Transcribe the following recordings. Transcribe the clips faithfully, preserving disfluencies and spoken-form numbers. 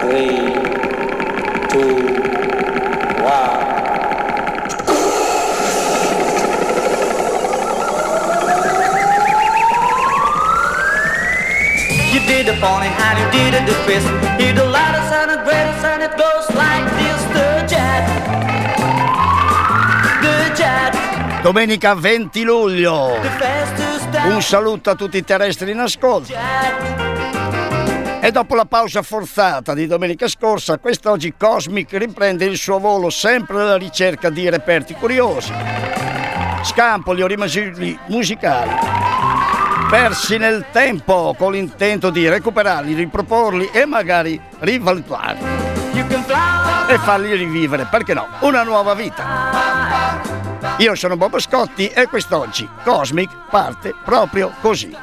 three, two, one. You did the pony and you did the twist. You the loudest and the greatest and it goes like this. The jet, the jet. Domenica venti luglio. Un saluto a tutti i terrestri in ascolto. E dopo la pausa forzata di domenica scorsa, quest'oggi Cosmic riprende il suo volo sempre alla ricerca di reperti curiosi, scampoli o rimasi musicali, persi nel tempo con l'intento di recuperarli, riproporli e magari rivalutarli e farli rivivere, perché no, una nuova vita. Io sono Bobo Scotti e quest'oggi Cosmic parte proprio così.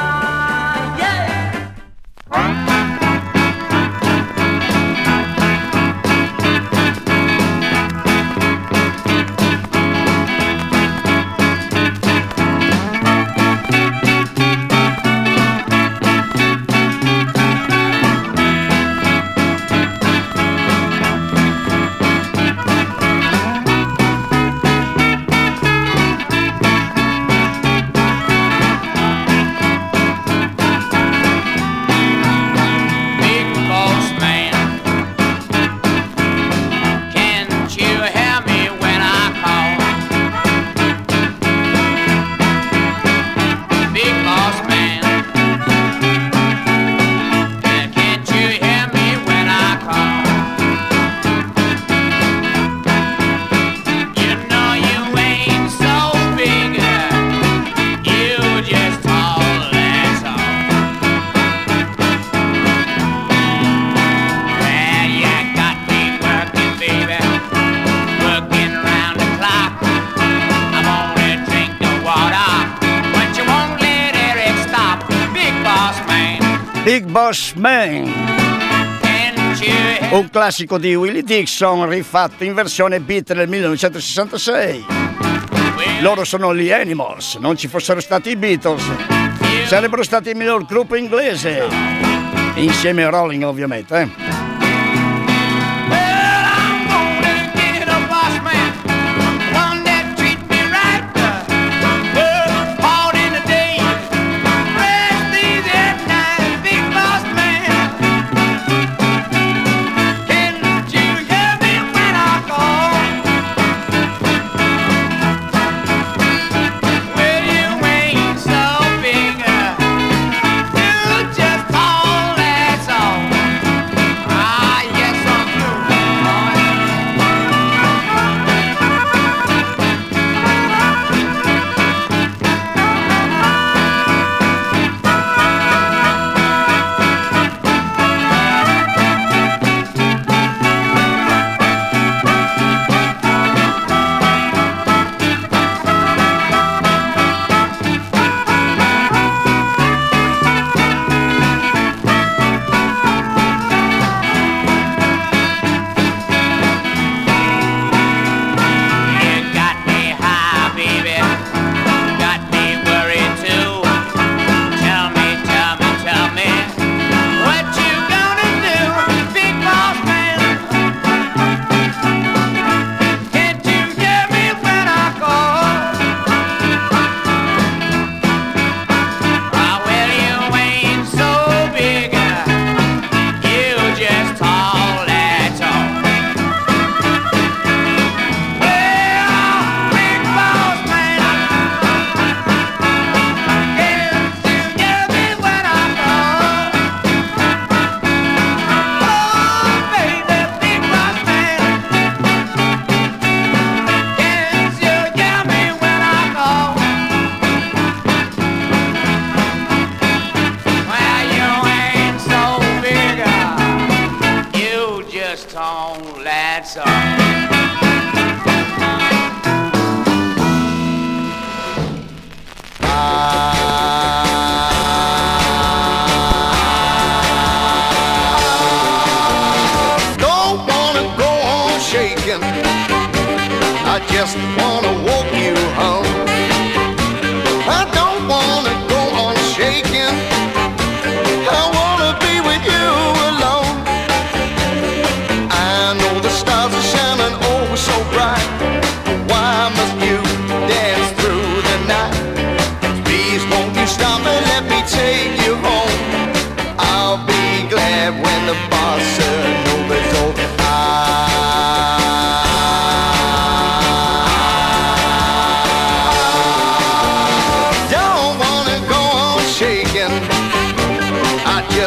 Big Boss Man, un classico di Willie Dixon rifatto in versione beat nel millenovecentosessantasei. Loro sono gli Animals. Non ci fossero stati i Beatles, sarebbero stati il miglior gruppo inglese, insieme a Rolling ovviamente, eh?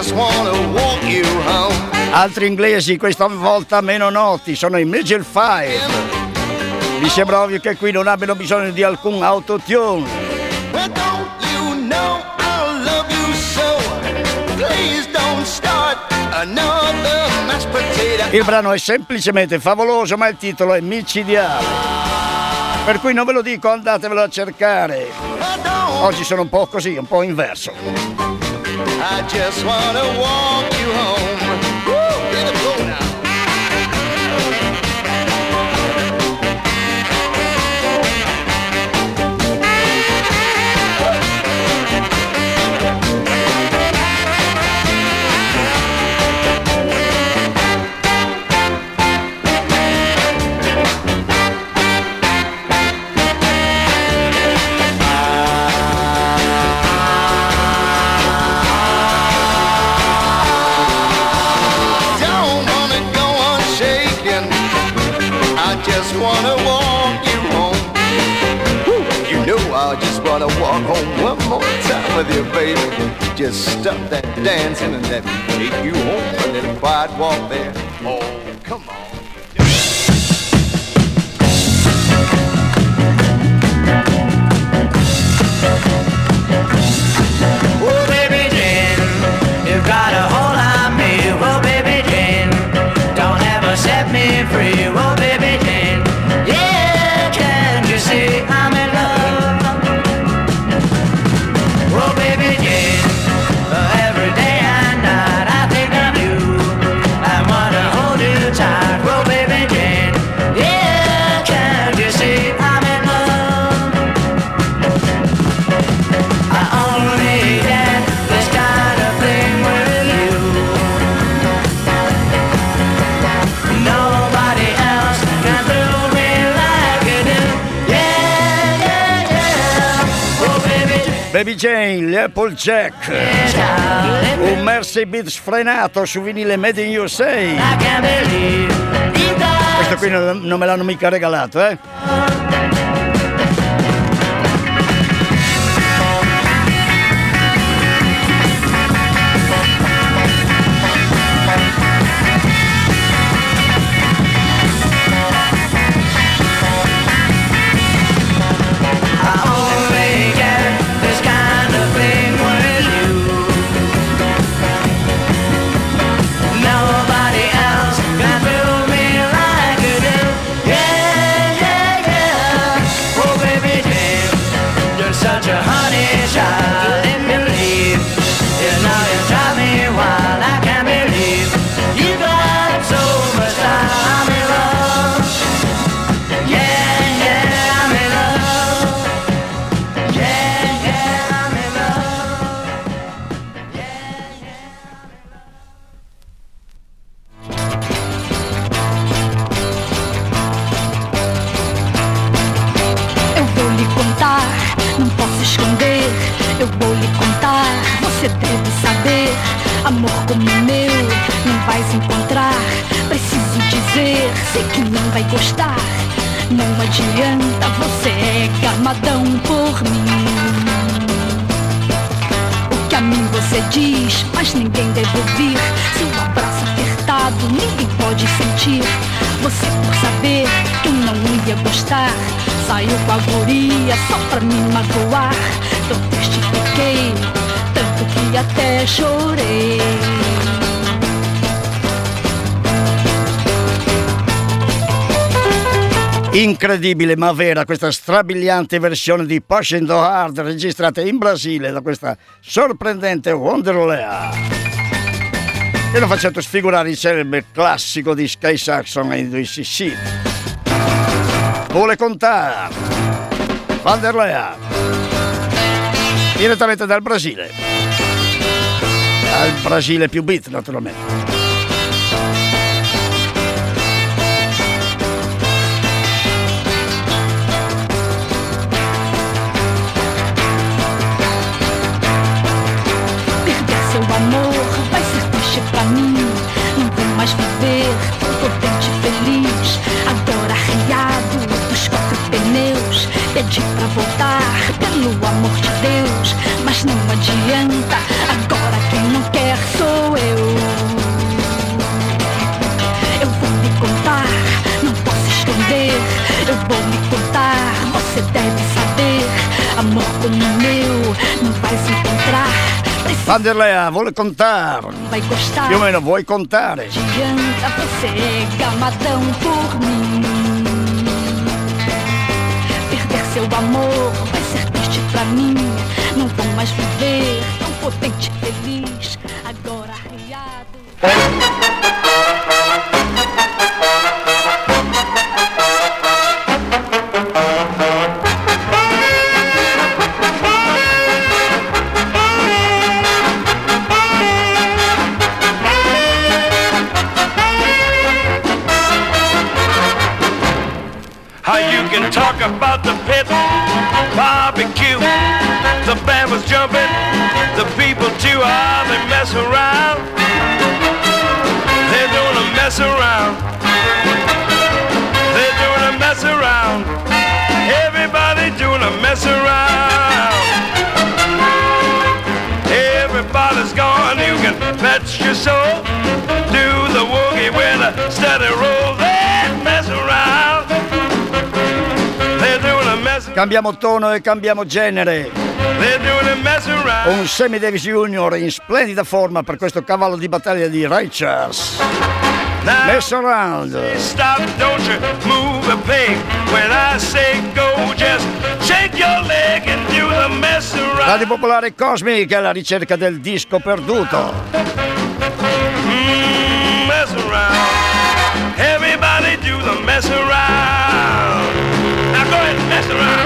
just wanna walk you home. Altri inglesi, questa volta meno noti, sono i Magic Five. Mi sembra ovvio che qui non abbiano bisogno di alcun autotune. Well, don't you know I love you so? Please don't start another mashed potato. Il brano è semplicemente favoloso, ma il titolo è micidiale. Per cui non ve lo dico, andatevelo a cercare. Oggi sono un po' così, un po' inverso. I just wanna walk you home. Woo, get it go now. Wanna walk you home. You know I just wanna walk home one more time with you, baby. Just stop that dancing and let me take you home. A little quiet walk there. Oh, come on. Oh, baby Jane, you've got a hold on me. Oh, baby Jane, don't ever set me free. Oh, baby Jane, yeah, can't you see I'm in love? Oh, baby Jane, every day and night I think of you. I wanna hold you tight. Oh, baby Jane, yeah, can't you see I'm in love? I only get this kind of thing with you. Nobody else can thrill me like you do. Yeah, yeah, yeah. Oh, baby Jane. Baby Jane, gli Applejack. Un Mercy-Beat sfrenato su vinile Made in U S A. I can't believe you got Questo qui non non me l'hanno mica regalato, eh? I only get this kind of thing with you. Nobody else can thrill me like you do. Yeah, yeah, yeah. Oh, baby Jane, you're such a honey child. Let me believe. You know you drive me wild. I can't believe you got so much time. I'm in love. Yeah, yeah, I'm in love. Yeah, yeah, I'm in love. Yeah, yeah. Eu vou lhe contar, não posso esconder. Eu vou lhe contar, você deve saber. Amor como o meu, não vais encontrar. Preciso dizer, sei que não vai gostar. Não adianta, você é gamadão por mim. O que a mim você diz, mas ninguém deve ouvir. Seu abraço apertado, ninguém pode sentir. Você por saber que eu não ia gostar, saiu com a guria só pra me magoar. Tão triste fiquei, tanto que até chorei. Incredibile ma vera questa strabiliante versione di Pushing the Heart registrata in Brasile da questa sorprendente Wanderlea. E lo facendo sfigurare il celebre classico di Sky Saxon e dei C C. Vuole contare Wanderlea direttamente dal Brasile, dal Brasile più beat naturalmente. Amor vai ser triste pra mim. Não vou mais viver contente e feliz. Agora arreado dos quatro pneus, pedi pra voltar pelo amor de Deus, mas não adianta. Agora quem não quer sou sou eu. Eu vou lhe contar, não posso esconder. Eu vou lhe contar, você deve saber. Amor como o meu não vai se encontrar. Vanderlei vuole contare. Vai gostar. Più o meno vuoi contare. Adianta, você é gamadão por mim. Perder seu amor vai ser triste pra mim. Não vou mais viver tão potente e feliz. Agora arriado. How you can talk about the pit barbecue. The band was jumping, the people too. How they mess around. They're doing a mess around. They're doing a mess around. Everybody doing a mess around. Everybody's gone. You can bet your soul. Do the woogie with a steady roll. They mess around. Cambiamo tono e cambiamo genere. Un Sammy Davis Junior in splendida forma per questo cavallo di battaglia di Ray Charles. Mess Around. Stop, don't you move a peg. When I say go, just shake your leg and do the mess around. Radio Popolare Cosmic alla ricerca del disco perduto. Mm, mess around. Everybody do the mess around. Now go ahead and mess around.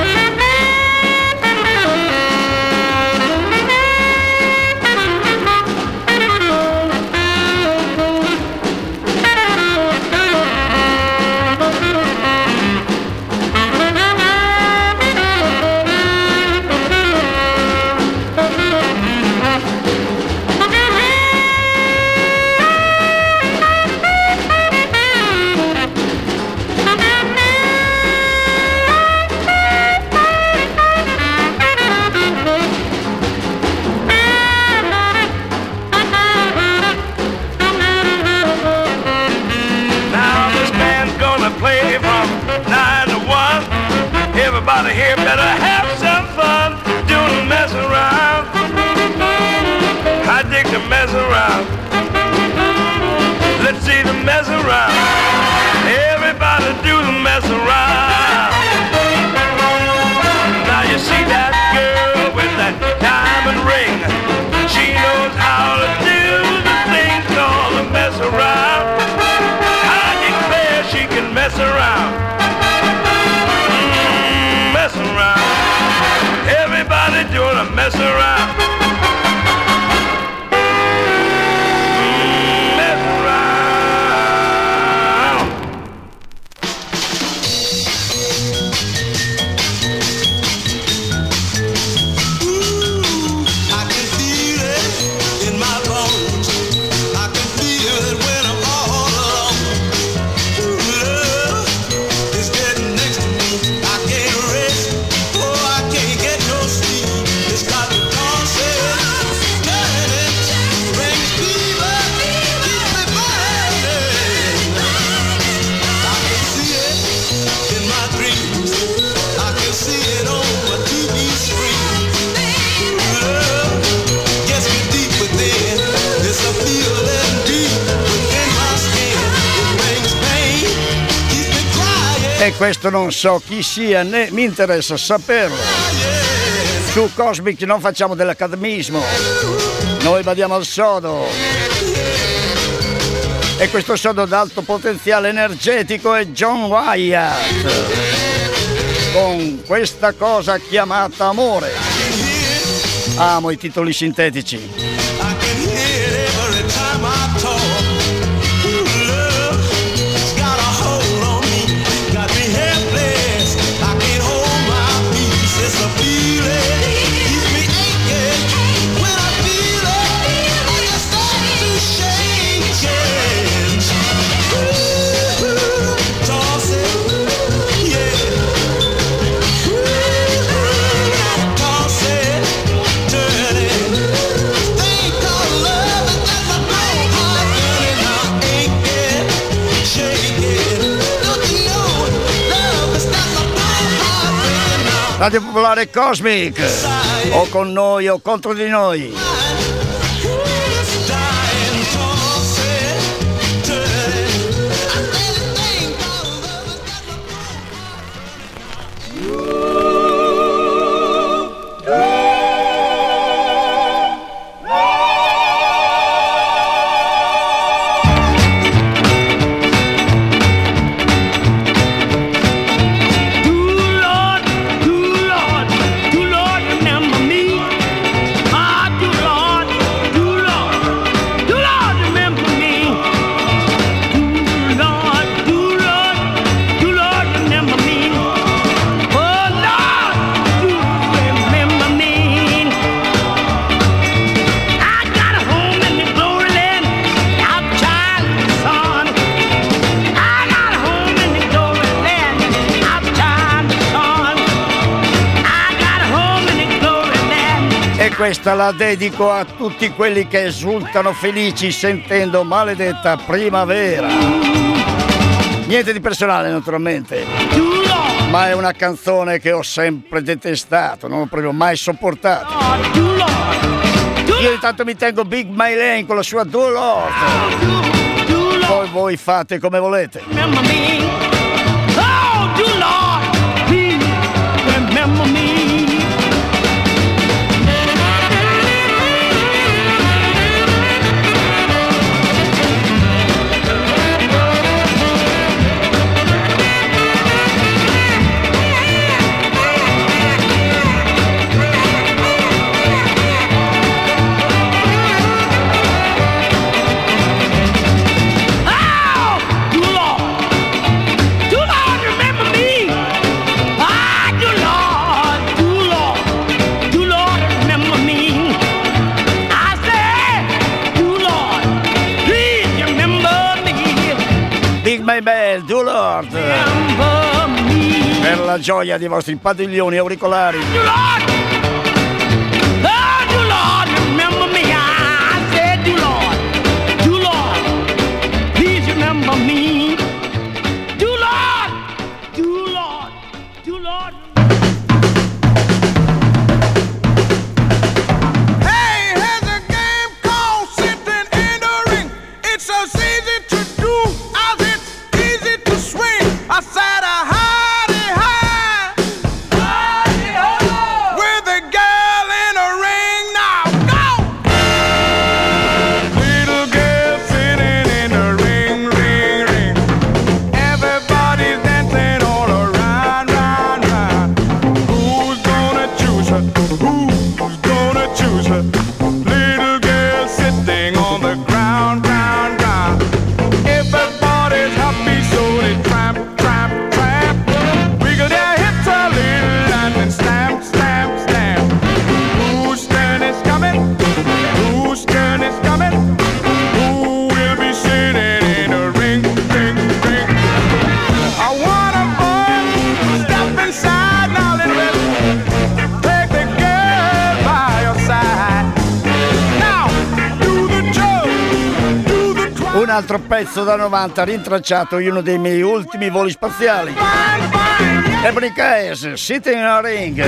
Everybody here better have some fun doing the mess around. I dig the mess around. Let's see the mess around. Everybody do the mess around. Now you see that girl with that diamond ring. She knows how to do the thing called the mess around. I declare she can mess around. Everybody doing a mess around. Mm, mess around. Ooh, I can feel it in my bones. I can feel it when I'm all alone. Ooh, love is getting next to me. I can't rest. Oh, I can't get no sleep. It's got me tossing, turning, brings fever, keeps me burning. I can see it in my dreams. I can see it on my T V screen. Love gets me deep within. It's a feeling deep within my skin. It brings pain, keeps me crying. E questo non so chi sia né mi interessa saperlo. Su Cosmic non facciamo dell'academismo, noi badiamo al sodo. E questo sodo d'alto potenziale energetico è John Wyatt, con questa cosa chiamata amore. Amo i titoli sintetici. I can hear it every time I talk. Ooh, love, it's got a hold on me, got me helpless. I can't hold my peace. It's a feeling, keeps me aching. When I feel it, I just start to shake it. Ooh, toss it, yeah. Ooh, toss it, turn it. Radio Popolare Cosmic, o con noi o contro di noi. Questa la dedico a tutti quelli che esultano felici sentendo maledetta primavera. Niente di personale naturalmente, ma è una canzone che ho sempre detestato, non ho proprio mai sopportato. Io intanto mi tengo Big My Lane con la sua Do Lord. Poi voi fate come volete. Remember me. Oh, Do Lord, please remember me. My Bell, Do Lord, per la gioia dei vostri padiglioni auricolari. Do Lord, oh, Do Lord, remember me. I said, Do Lord, Do Lord, please remember me. Do Lord, Do Lord, Do Lord. Hey, here's a game called Sitting in the Ring. It's so easy to do. I said a hidey high, hidey ho, with a girl in a ring. Now go, little girl sitting in the ring, ring, ring. Everybody's dancing all around, round, round. Who's gonna choose her? Who's gonna choose her? Little girl sitting on the ground, ground, ground. Everybody's happy, so they tramp. Un altro pezzo da novanta rintracciato in uno dei miei ultimi voli spaziali. Ebony Case, Sitting in a Ring.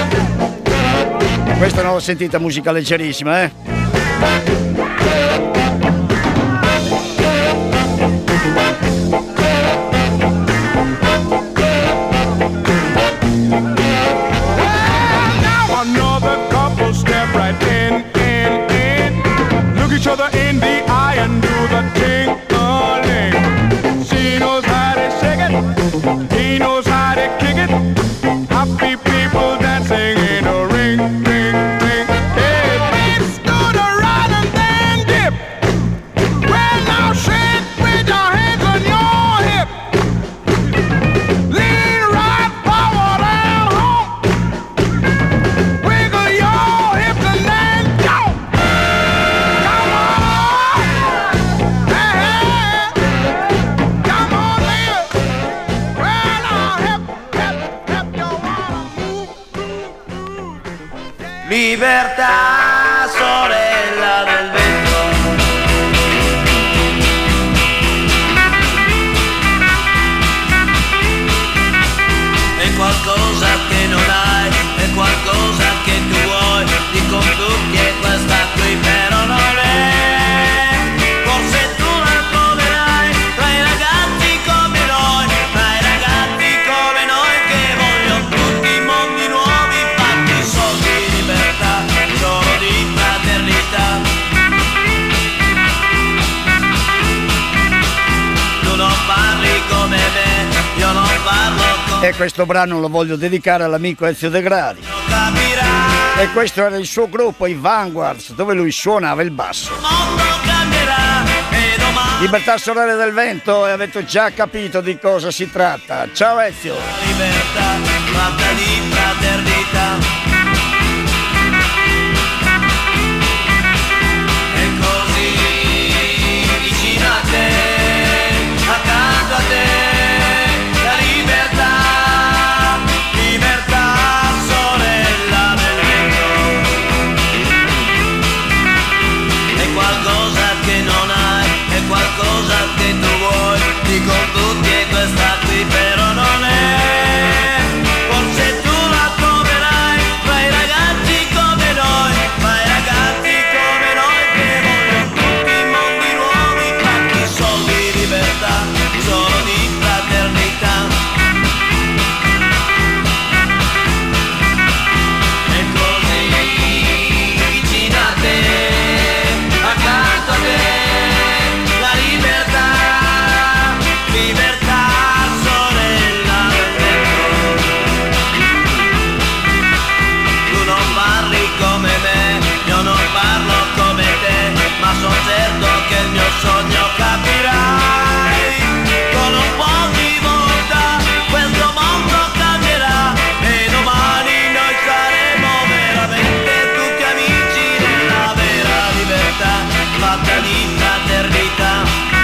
Questa non l'ho sentita, musica leggerissima, eh? Now another couple step right in, in, in. Look each other in the eye and do the ting-a-ling. She knows how to shake it, he knows how to kick it. Happy people dancing in a ring, ring, ring. Hey, let's do the ride and then dip. Well, now shake with your hands on your hip. Lean right forward and home. Wiggle your hips and then go. Come on. Hey, hey. Come on, baby. Well, now hip, hip, hip, you wanna move, move, move. Libertà, sorella del vento. È qualcosa che non hai E questo brano lo voglio dedicare all'amico Ezio De Gradi. E questo era il suo gruppo, i Vanguards, dove lui suonava il basso. Libertà Sorelle del Vento, e avete già capito di cosa si tratta. Ciao Ezio. Libertà fatta di fraternità. E così vicino a te, accanto a te, la libertà, libertà sorella del vento. È qualcosa che non hai, è qualcosa che tu vuoi, dicono tutti e questa qui però non è. Forse tu la troverai fra i ragazzi come noi, fra i ragazzi come noi che vogliono tutti i mondi nuovi, fatti soldi, libertà, solo di fraternità. E così vicino a te, accanto a te, la libertà, libertà sorella del vento. Tu non parli come me, io non parlo come te, ma sono certo che il mio sogno capirai. Con un po' di volontà questo mondo cambierà e domani noi saremo veramente tutti amici nella vera libertà fatta di fraternità.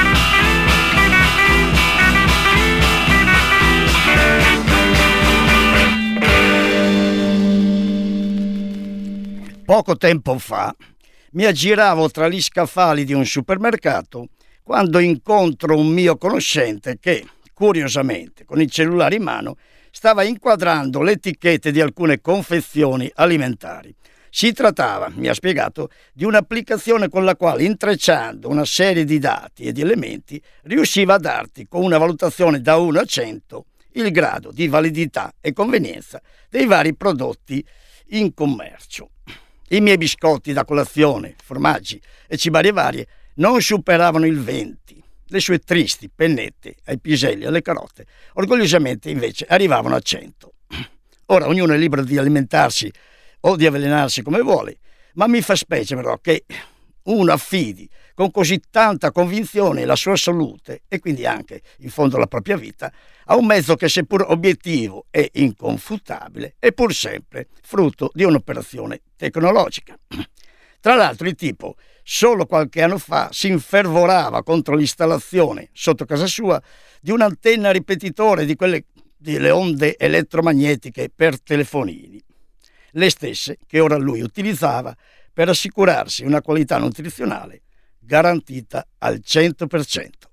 Poco tempo fa mi aggiravo tra gli scaffali di un supermercato quando incontro un mio conoscente che, curiosamente, con il cellulare in mano, stava inquadrando le etichette di alcune confezioni alimentari. Si trattava, mi ha spiegato, di un'applicazione con la quale, intrecciando una serie di dati e di elementi, riusciva a darti, con una valutazione da uno a cento, il grado di validità e convenienza dei vari prodotti in commercio. I miei biscotti da colazione, formaggi e cibarie varie non superavano il venti. Le sue tristi pennette ai piselli e alle carote orgogliosamente invece arrivavano a cento. Ora ognuno è libero di alimentarsi o di avvelenarsi come vuole, ma mi fa specie però che uno affidi con così tanta convinzione la sua salute e quindi anche in fondo la propria vita a un mezzo che, seppur obiettivo e inconfutabile, è pur sempre frutto di un'operazione tecnologica. Tra l'altro il tipo solo qualche anno fa si infervorava contro l'installazione sotto casa sua di un'antenna ripetitore di quelle delle onde elettromagnetiche per telefonini, le stesse che ora lui utilizzava per assicurarsi una qualità nutrizionale garantita al cento per cento.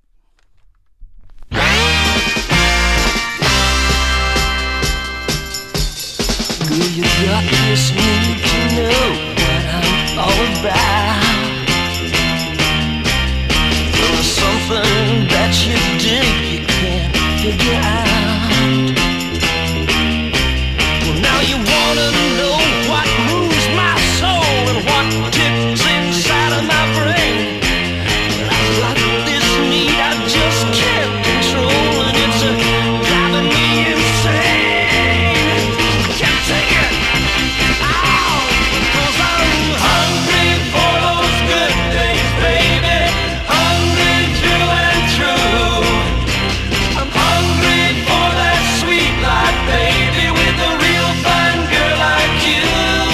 Girl, you got this need to know what I'm all about. There's something that you do you can't figure out. Well, now you wanna know what moves my soul and what ticks inside of my brain. Well, I've got this need I just can't control, and it's uh, driving me insane. Can't take it. Ow! 'Cause I'm hungry for those good days, baby. Hungry true and true. I'm hungry for that sweet life, baby, with a real fine girl like you.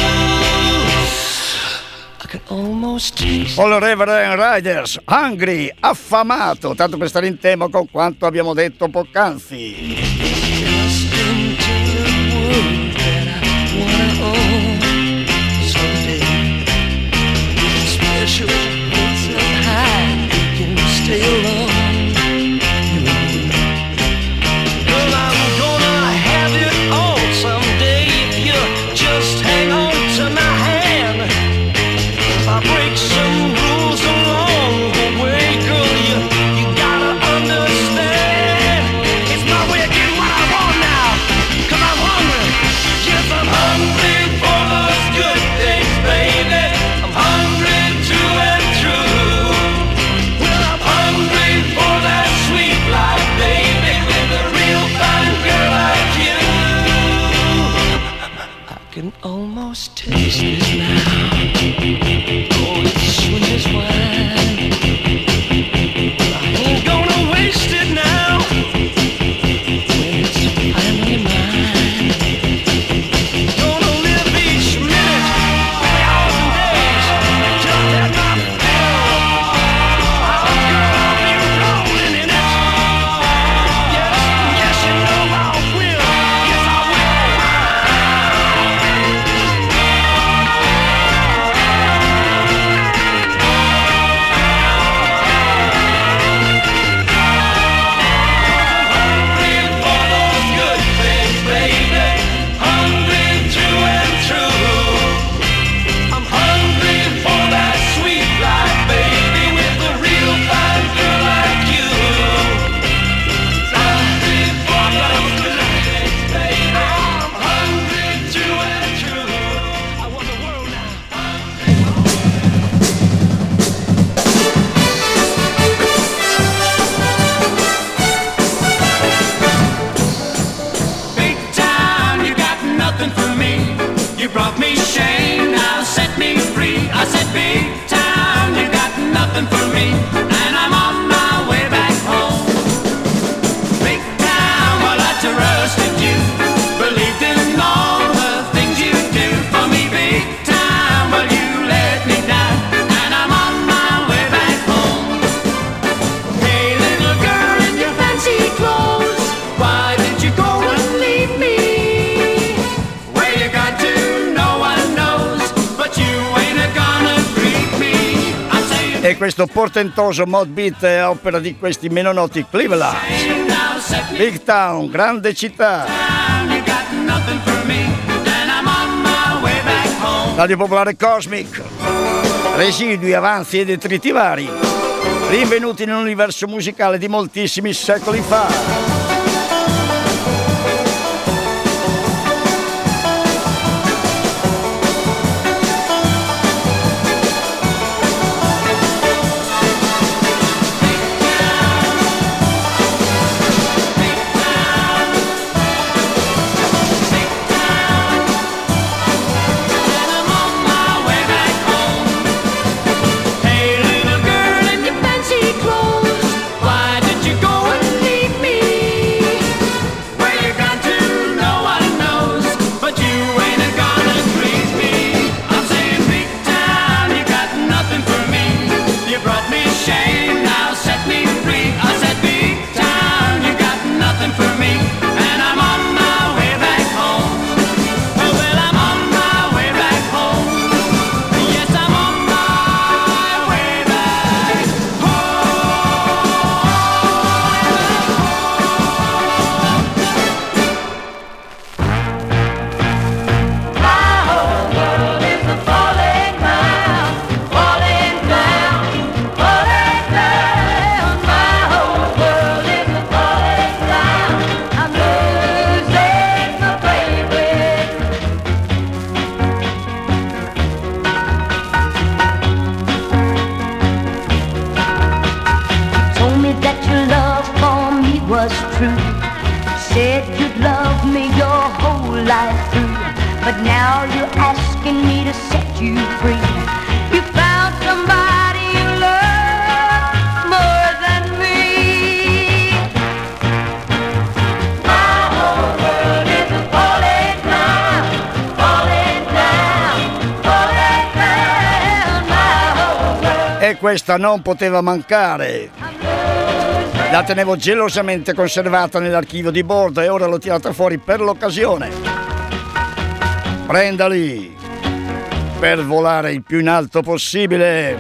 I can almost taste. All Reverend Riders, Hungry, affamato, tanto per stare in tema con quanto abbiamo detto poc'anzi. Just into the world that I wanna own someday. Special bits of high, we can stay alone. Girl, I'm gonna have it all someday if you just hang on to my hand. If I break some rules along the way, girl, you, you gotta understand. It's my way of getting can almost taste it now. Oh, it's sweet as wine. I ain't gonna waste it now. When it's finally mine, gonna live each minute, hours and days till I let my fill. Oh, girl, be rolling in it. Yes, yes, you know I will. Yes, I will. Brought me shame, now set me free. I said, big town, you got nothing for me, and I'm on my way back home. Big town, well, I trusted you, believed in all the things you do for me. Big town, well, you let me down, and I'm on my way back home. Hey, little girl in your fancy clothes, why did you go and leave me? Where you got to? E questo portentoso mod beat è opera di questi meno noti Cleveland. Big Town, grande città. Radio Popolare Cosmic. Residui, avanzi e detriti vari, rinvenuti in un universo musicale di moltissimi secoli fa. Questa non poteva mancare. La tenevo gelosamente conservata nell'archivio di bordo e ora l'ho tirata fuori per l'occasione. Prendali per volare il più in alto possibile.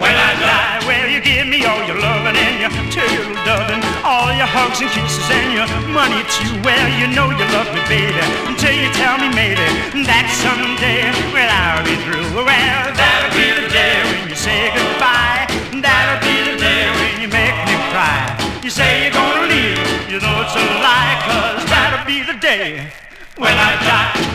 when I die. Well, you give me all your loving and your turtle doving, all your hugs and kisses and your money too. Well, you know you love me, baby, until you tell me maybe that someday, well, I'll be through. Well, that'll be the day when you say goodbye. That'll be the day when you make me cry. You say you're gonna leave, you know it's a lie, 'cause that'll be the day when I die.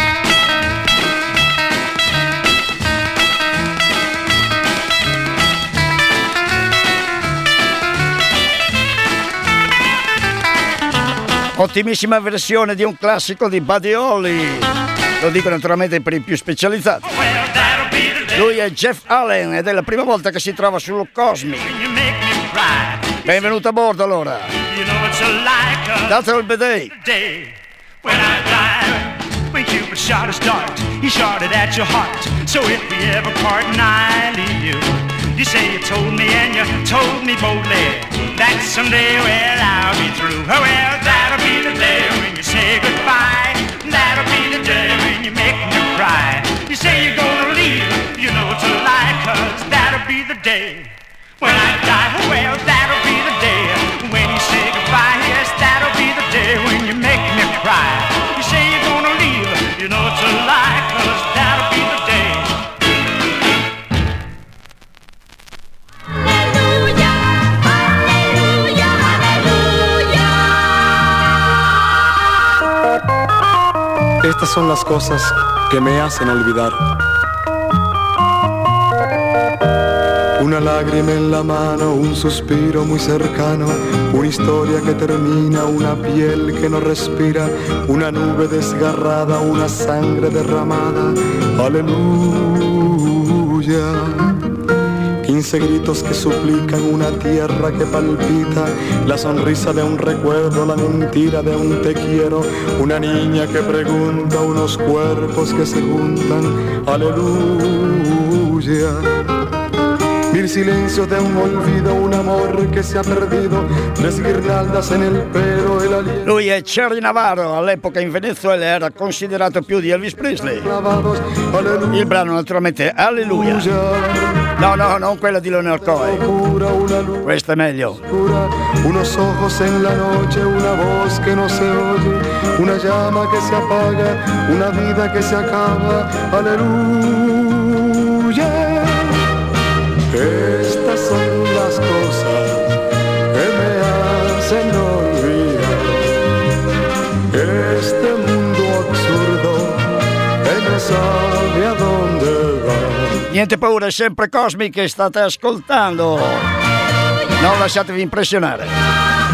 Ottimissima versione di un classico di Buddy Holly. Lo dico naturalmente per i più specializzati. Lui è Jeff Allen ed è la prima volta che si trova sullo Cosmic. Benvenuto a bordo allora. Datelo il bidet. When I die, when Cupid shot his dart, he shot it at your heart. So if we ever part and I leave you, you say you told me and you told me boldly that someday, well, I'll be through. Oh, well, that'll be the day when you say goodbye. That'll be the day when you make me cry. You say you're gonna leave, you know it's a lie, 'cause that'll be the day when I die. Oh, well, that'll be the day when you say goodbye. Yes, that'll be the day when you make me cry. You say you're gonna leave, you know it's a lie, 'cause that'll be the day. Estas son las cosas que me hacen olvidar. Una lágrima en la mano, un suspiro muy cercano, una historia que termina, una piel que no respira, una nube desgarrada, una sangre derramada. Aleluya. Quince gritos que suplican, una tierra que palpita, la sonrisa de un recuerdo, la mentira de un te quiero, una niña que pregunta, unos cuerpos que se juntan. Aleluya. Mil silencios de un olvido, un amor che si è perdido, tres guirnaldas en el pelo, el aliento. Lui è Cherry Navarro, all'epoca in Venezuela era considerato più di Elvis Presley. Il brano naturalmente Alleluia. No, no, non quella di Leonard Cohen. Questa è meglio. Unos ojos en la noche, una voz que no se oye, una llama que se apaga, una vida que se acaba. Aleluya. Estas son las cosas que me hacen olvidar este mundo absurdo che non sabe a dónde va. Niente paura, è sempre Cosmic che state ascoltando. Non lasciatevi impressionare.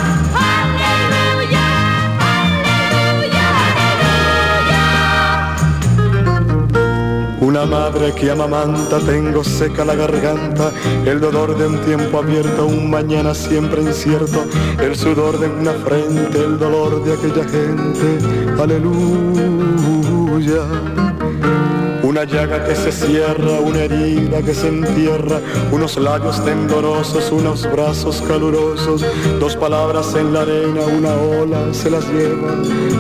Una madre que amamanta, tengo seca la garganta, el dolor de un tiempo abierto, un mañana siempre incierto, el sudor de una frente, el dolor de aquella gente. Aleluya. Una llaga que se cierra, una herida que se entierra, unos labios temblorosos, unos brazos calurosos, dos palabras en la arena, una ola se las lleva.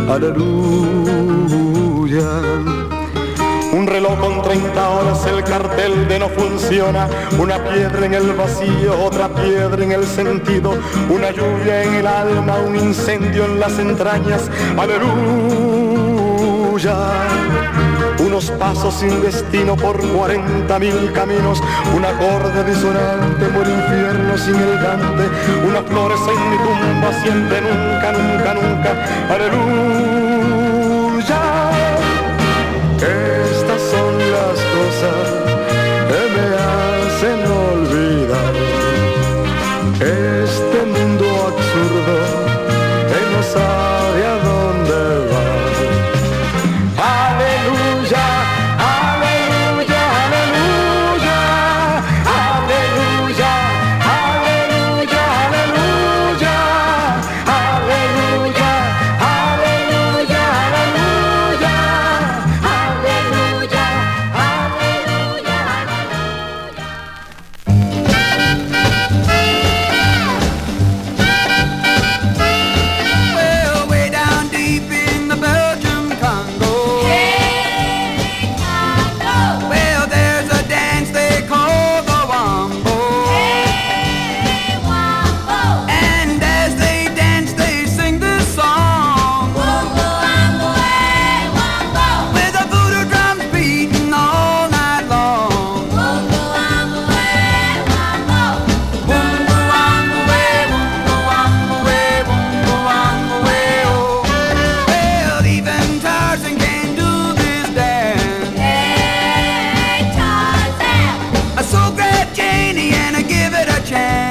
Aleluya. Un reloj con treinta horas, el cartel de no funciona, una piedra en el vacío, otra piedra en el sentido, una lluvia en el alma, un incendio en las entrañas. Aleluya. Unos pasos sin destino por cuarenta mil caminos, un acorde disonante por infierno sin el Dante, unas flores en mi tumba, siempre nunca, nunca, nunca. Aleluya. Estas son las cosas que me hacen olvidar este mundo absurdo que no sabe a dónde va. Aleluya, aleluya, aleluya, aleluya, aleluya, aleluya, aleluya, aleluya, aleluya.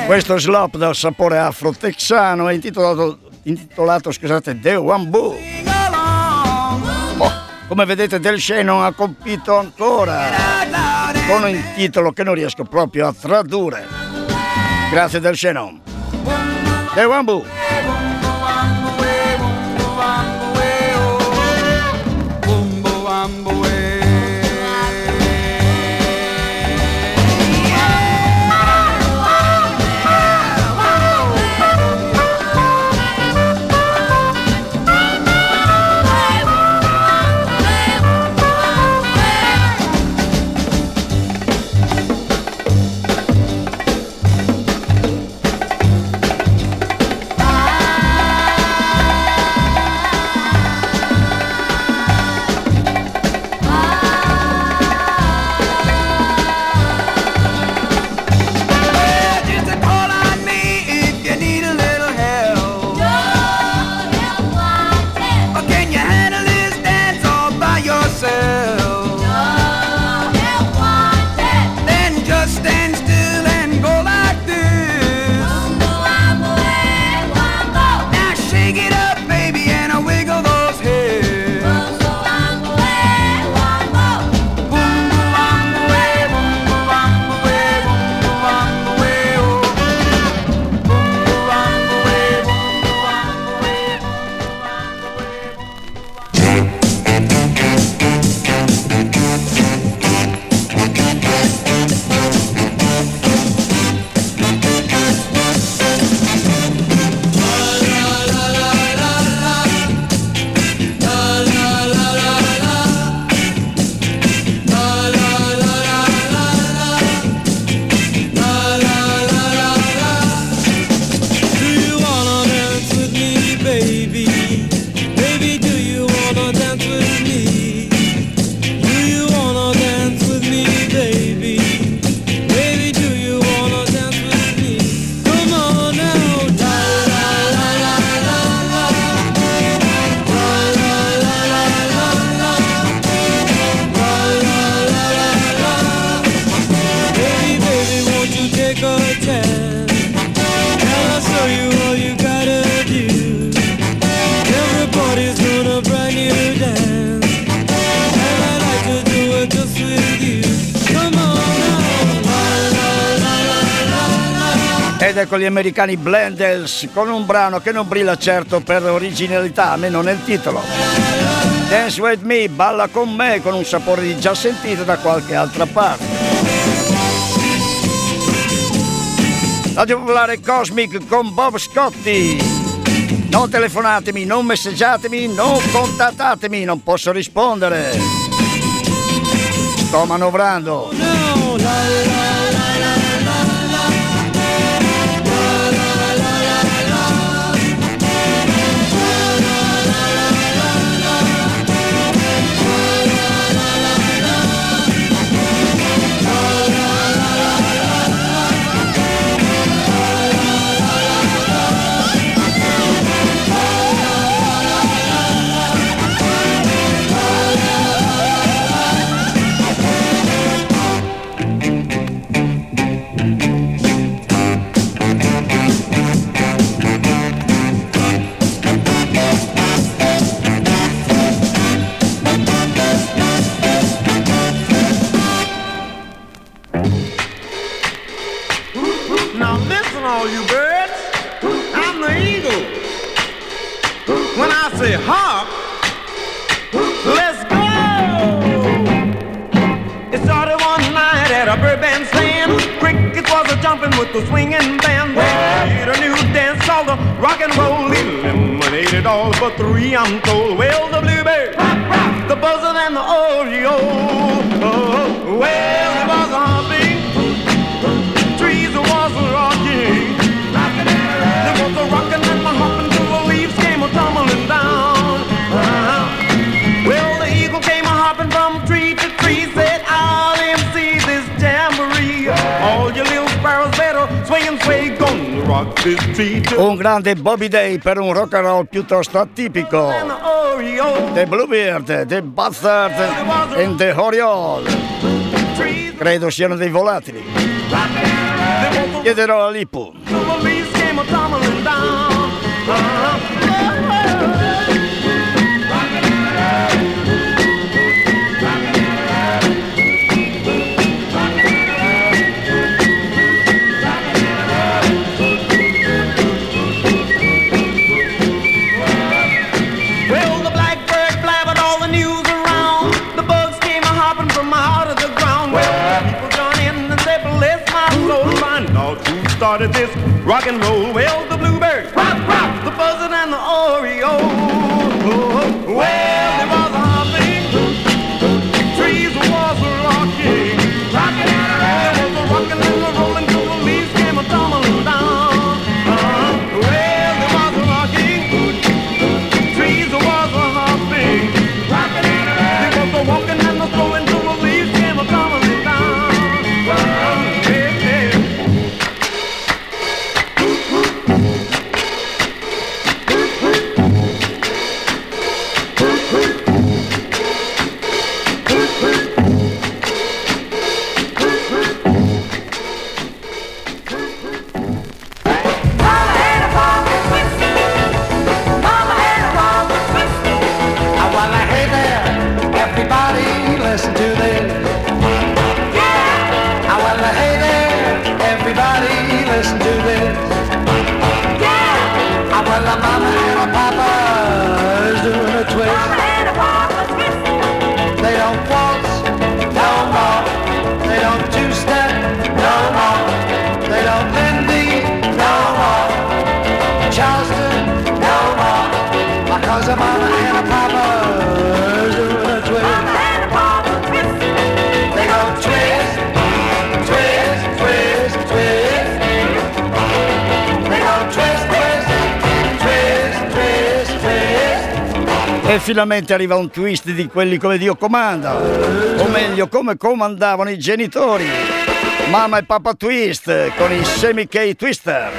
Questo slop dal sapore afro-texano è intitolato, intitolato scusate, The Wamboo. Oh, come vedete Del Shannon ha colpito ancora con un titolo che non riesco proprio a tradurre. Grazie Del Shannon. The Wamboo. Ed ecco gli americani Blenders con un brano che non brilla certo per originalità, almeno nel titolo. Dance With Me, balla con me, con un sapore di già sentito da qualche altra parte. Radio Popolare Cosmic con Bob Scotti. Non telefonatemi, non messaggiatemi, non contattatemi, non posso rispondere. Sto manovrando. No, la, la. Hop, let's go. It started one night at a bird band stand. Crickets was a jumping with the swinging band. They made a new dance called the rock and roll. Eliminated all but three, I'm told. Well, the bluebird, the buzzard, and the oriole. Oh, well, it was a hopping. Trees was a rocking. There was a rocking and a hopping till the leaves came a tumbling down. Well, the eagle came a hopping from tree to tree, said, I'll M C this jamboree. All you little sparrows better swing and sway, gonna rock this tree to... Un grande Bobby Day per un rock and roll piuttosto atipico. The Bluebird, The Buzzard and The Oriole. Credo siano dei volatili. Chiederò a Lippo. Started this rock and roll. Well, the bluebird, rock, rock, the buzzard and the Oreo. Oh, well, there was a hopping, trees was a rocking, rocking and a there was a rocking and a rolling till the leaves came a tumbling down. Uh, well, there was a rocking, trees was a hopping, rocking and a there was a walking and a throwing till the leaves came a tumbling down. Uh, yeah, yeah. E finalmente arriva un twist di quelli come Dio comanda, o meglio come comandavano i genitori, Mamma e Papa Twist con i Semi K Twister.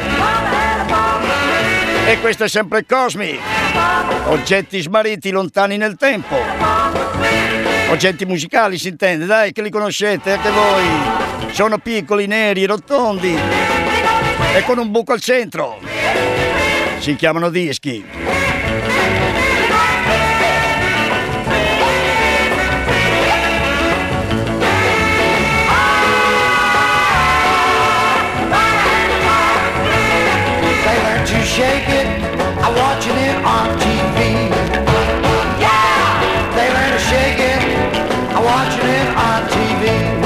E questo è sempre Cosmic, oggetti smarriti lontani nel tempo, oggetti musicali si intende, dai che li conoscete anche voi, sono piccoli, neri, rotondi e con un buco al centro, si chiamano dischi. Shake it, I'm watching it on T V. Yeah! They learn to shake it, I'm watching it on T V.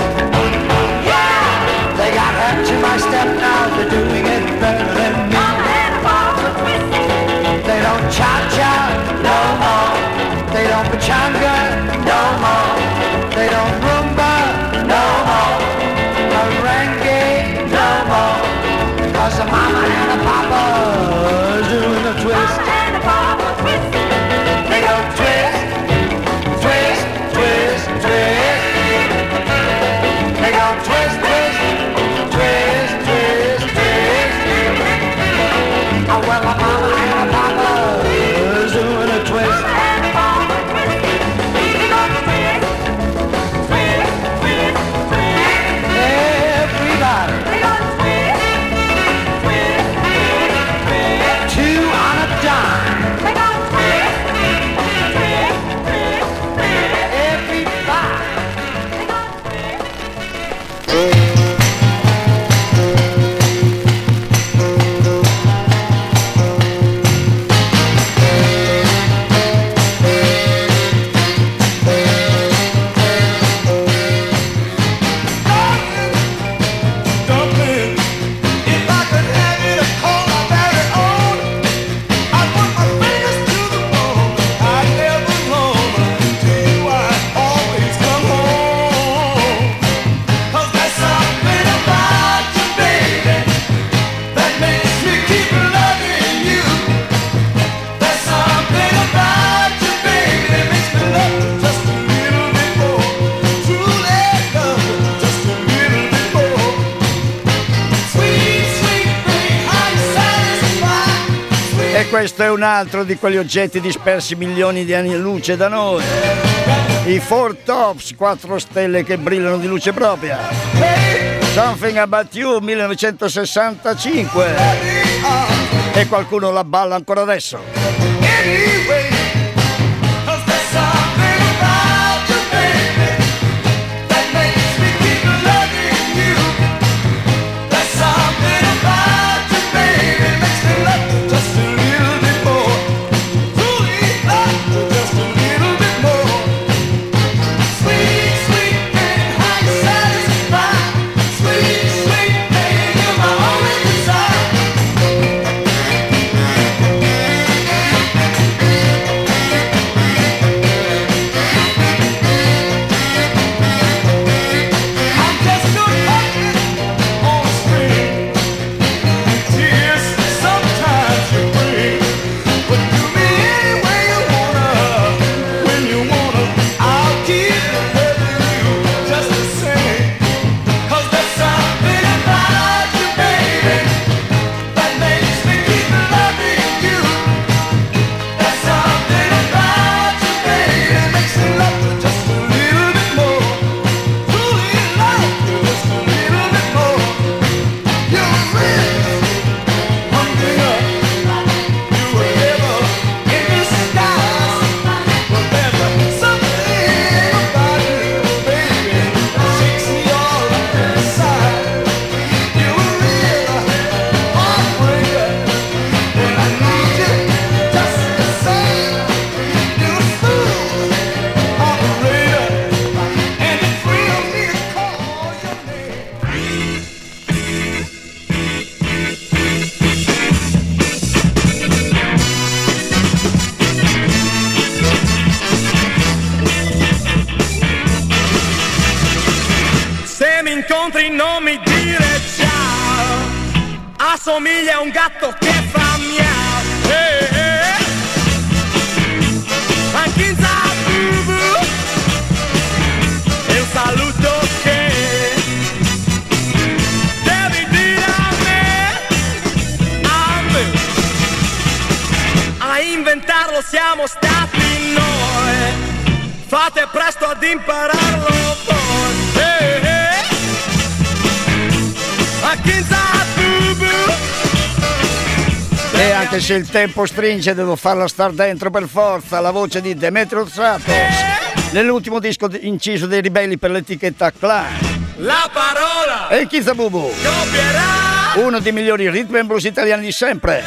Yeah! They got up to my step now, they're doing it better than me. They don't cha-cha no more, they don't pachanga no more, they don't rumba no more, merengue no more, cause a mama and a papa doing a twist. They go twist, twist, twist, twist. They go twist, twist, twist, twist, twist. Oh well, a mama and a papa is doing a twist. Everybody. Two on a dime. Questo è un altro di quegli oggetti dispersi milioni di anni luce da noi. I Four Tops, quattro stelle che brillano di luce propria. Something About You millenovecentosessantacinque. E qualcuno la balla ancora adesso. Somiglia a un gatto che fa miau, eh, eh. Anche in Zabubu è un saluto che devi dire a me, a me. A inventarlo siamo stati noi, fate presto ad impararlo voi, eh, eh. Anche in Zabubu. E anche se il tempo stringe devo farla star dentro per forza, la voce di Demetrio Stratos nell'ultimo disco inciso dei Ribelli per l'etichetta Clan. La parola E Kizabubu, copierà uno dei migliori rhythm and blues italiani di sempre.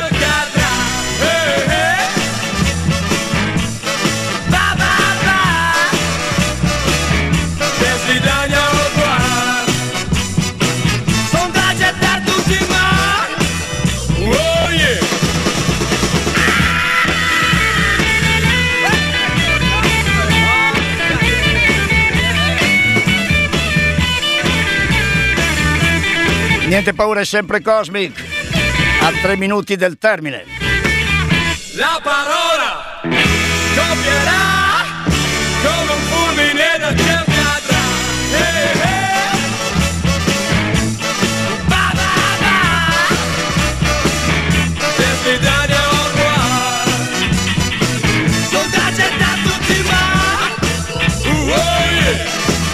Niente paura, è sempre Cosmic. A tre minuti del termine. La parola scoppierà come un fulmine da cielo cadrà. Eh, eh. Va, va, va. Destinario au revoir. Sono da gettare tutti ma. Uh, oh, yeah.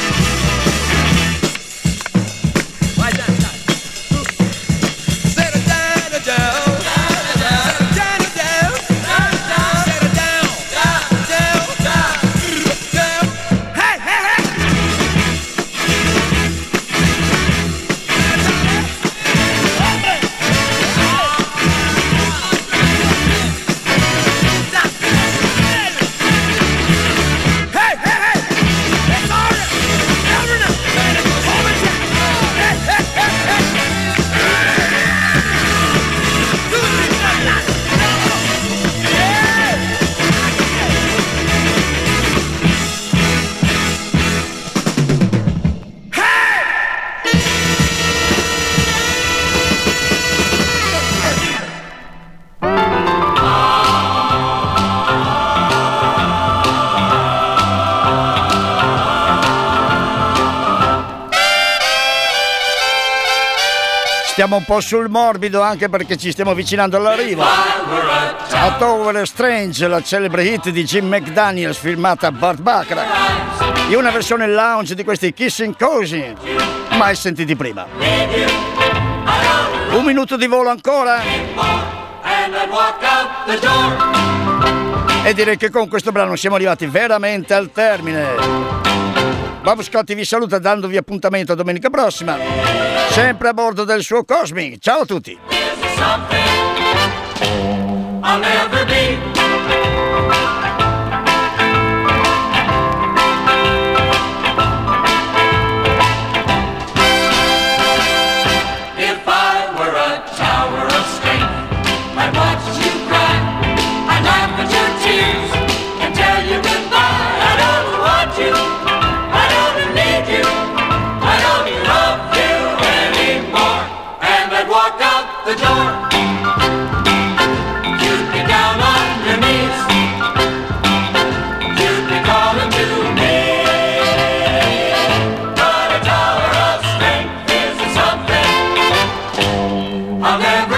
Stiamo un po' sul morbido anche perché ci stiamo avvicinando all'arrivo. October Strange, la celebre hit di Jim McDaniels firmata Burt Bacharach. in una versione lounge di questi Kissing Cousins, mai sentiti prima. Un minuto di volo ancora e direi che con questo brano siamo arrivati veramente al termine. Bob Scotti vi saluta dandovi appuntamento a domenica prossima, sempre a bordo del suo Cosmic. Ciao a tutti. I'll never be. If I were a tower of strength, I'd watch you cry, I'd laugh at your tears and tell you goodbye. I don't want you, I don't need you, I don't love you anymore, and I'd walk out the door. I'll never